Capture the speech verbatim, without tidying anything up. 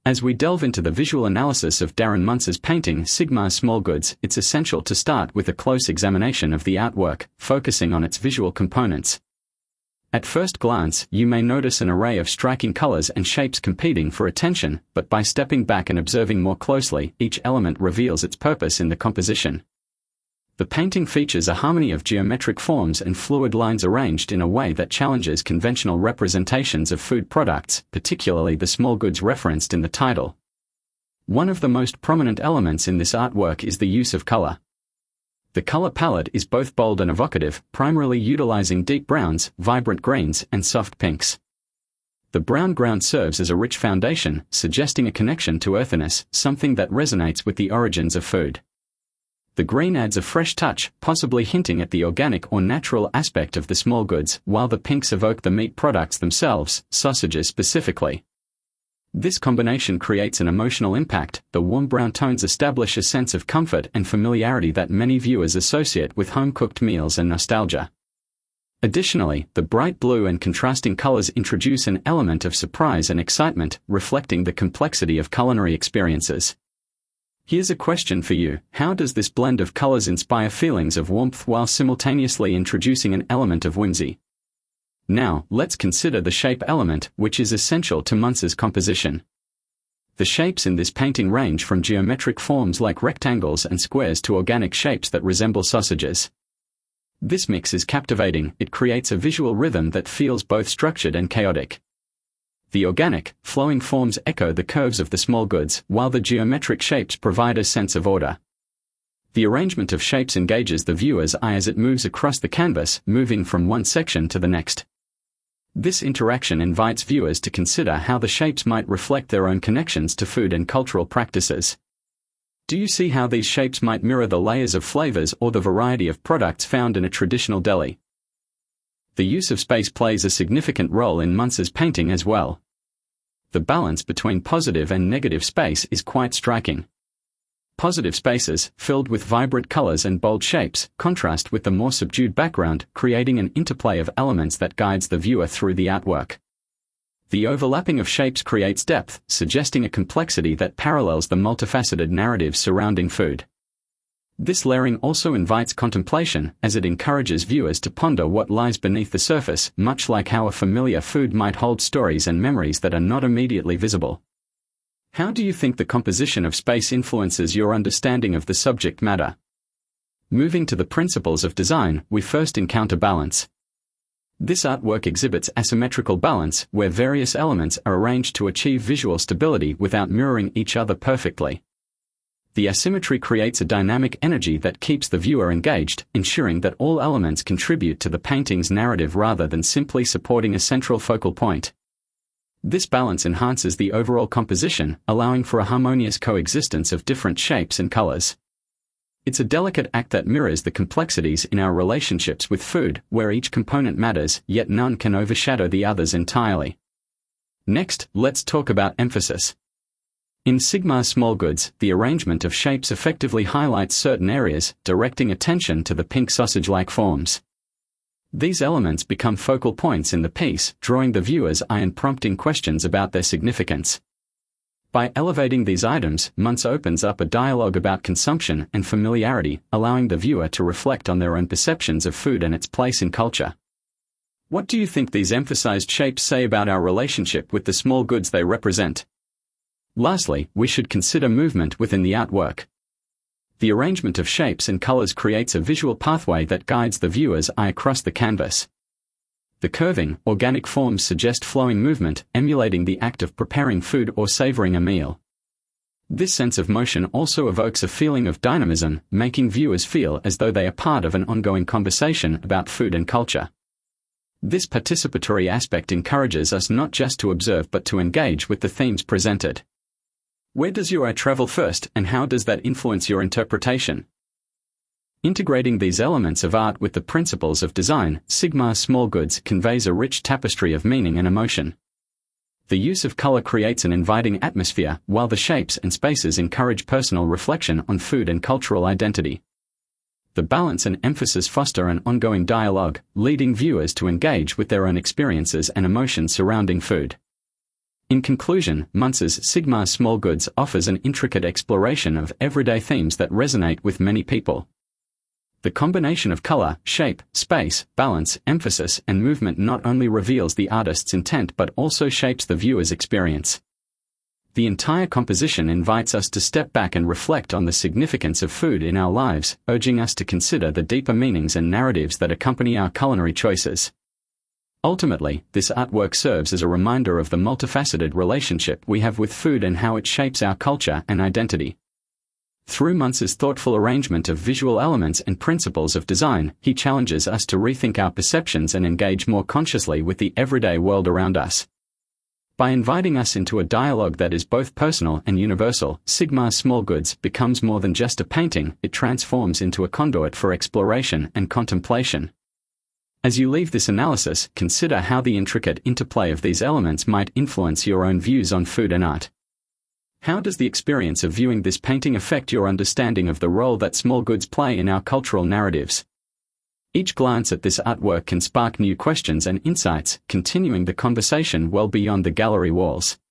As we delve into the visual analysis of Darren Muntz's painting Sigmar Small Goods, it's essential to start with a close examination of the artwork, focusing on its visual components. At first glance, you may notice an array of striking colors and shapes competing for attention, but by stepping back and observing more closely, each element reveals its purpose in the composition. The painting features a harmony of geometric forms and fluid lines arranged in a way that challenges conventional representations of food products, particularly the small goods referenced in the title. One of the most prominent elements in this artwork is the use of color. The color palette is both bold and evocative, primarily utilizing deep browns, vibrant greens, and soft pinks. The brown ground serves as a rich foundation, suggesting a connection to earthiness, something that resonates with the origins of food. The green adds a fresh touch, possibly hinting at the organic or natural aspect of the small goods, while the pinks evoke the meat products themselves, sausages specifically. This combination creates an emotional impact. The warm brown tones establish a sense of comfort and familiarity that many viewers associate with home-cooked meals and nostalgia. Additionally, the bright blue and contrasting colors introduce an element of surprise and excitement, reflecting the complexity of culinary experiences. Here's a question for you: how does this blend of colors inspire feelings of warmth while simultaneously introducing an element of whimsy? Now, let's consider the shape element, which is essential to Muntz's composition. The shapes in this painting range from geometric forms like rectangles and squares to organic shapes that resemble sausages. This mix is captivating. It creates a visual rhythm that feels both structured and chaotic. The organic, flowing forms echo the curves of the small goods, while the geometric shapes provide a sense of order. The arrangement of shapes engages the viewer's eye as it moves across the canvas, moving from one section to the next. This interaction invites viewers to consider how the shapes might reflect their own connections to food and cultural practices. Do you see how these shapes might mirror the layers of flavors or the variety of products found in a traditional deli? The use of space plays a significant role in Muntz's painting as well. The balance between positive and negative space is quite striking. Positive spaces, filled with vibrant colors and bold shapes, contrast with the more subdued background, creating an interplay of elements that guides the viewer through the artwork. The overlapping of shapes creates depth, suggesting a complexity that parallels the multifaceted narratives surrounding food. This layering also invites contemplation, as it encourages viewers to ponder what lies beneath the surface, much like how a familiar food might hold stories and memories that are not immediately visible. How do you think the composition of space influences your understanding of the subject matter? Moving to the principles of design, we first encounter balance. This artwork exhibits asymmetrical balance, where various elements are arranged to achieve visual stability without mirroring each other perfectly. The asymmetry creates a dynamic energy that keeps the viewer engaged, ensuring that all elements contribute to the painting's narrative rather than simply supporting a central focal point. This balance enhances the overall composition, allowing for a harmonious coexistence of different shapes and colors. It's a delicate act that mirrors the complexities in our relationships with food, where each component matters, yet none can overshadow the others entirely. Next, let's talk about emphasis. In Sigmar Small Goods, the arrangement of shapes effectively highlights certain areas, directing attention to the pink sausage-like forms. These elements become focal points in the piece, drawing the viewer's eye and prompting questions about their significance. By elevating these items, Muntz opens up a dialogue about consumption and familiarity, allowing the viewer to reflect on their own perceptions of food and its place in culture. What do you think these emphasized shapes say about our relationship with the small goods they represent? Lastly, we should consider movement within the artwork. The arrangement of shapes and colors creates a visual pathway that guides the viewer's eye across the canvas. The curving, organic forms suggest flowing movement, emulating the act of preparing food or savoring a meal. This sense of motion also evokes a feeling of dynamism, making viewers feel as though they are part of an ongoing conversation about food and culture. This participatory aspect encourages us not just to observe but to engage with the themes presented. Where does your eye travel first, and how does that influence your interpretation? Integrating these elements of art with the principles of design, Sigmar Small Goods conveys a rich tapestry of meaning and emotion. The use of color creates an inviting atmosphere, while the shapes and spaces encourage personal reflection on food and cultural identity. The balance and emphasis foster an ongoing dialogue, leading viewers to engage with their own experiences and emotions surrounding food. In conclusion, Muntz's Sigma Small Goods offers an intricate exploration of everyday themes that resonate with many people. The combination of color, shape, space, balance, emphasis, and movement not only reveals the artist's intent but also shapes the viewer's experience. The entire composition invites us to step back and reflect on the significance of food in our lives, urging us to consider the deeper meanings and narratives that accompany our culinary choices. Ultimately, this artwork serves as a reminder of the multifaceted relationship we have with food and how it shapes our culture and identity. Through Muntz's thoughtful arrangement of visual elements and principles of design, he challenges us to rethink our perceptions and engage more consciously with the everyday world around us. By inviting us into a dialogue that is both personal and universal, Sigma Small Goods becomes more than just a painting, it transforms into a conduit for exploration and contemplation. As you leave this analysis, consider how the intricate interplay of these elements might influence your own views on food and art. How does the experience of viewing this painting affect your understanding of the role that small goods play in our cultural narratives? Each glance at this artwork can spark new questions and insights, continuing the conversation well beyond the gallery walls.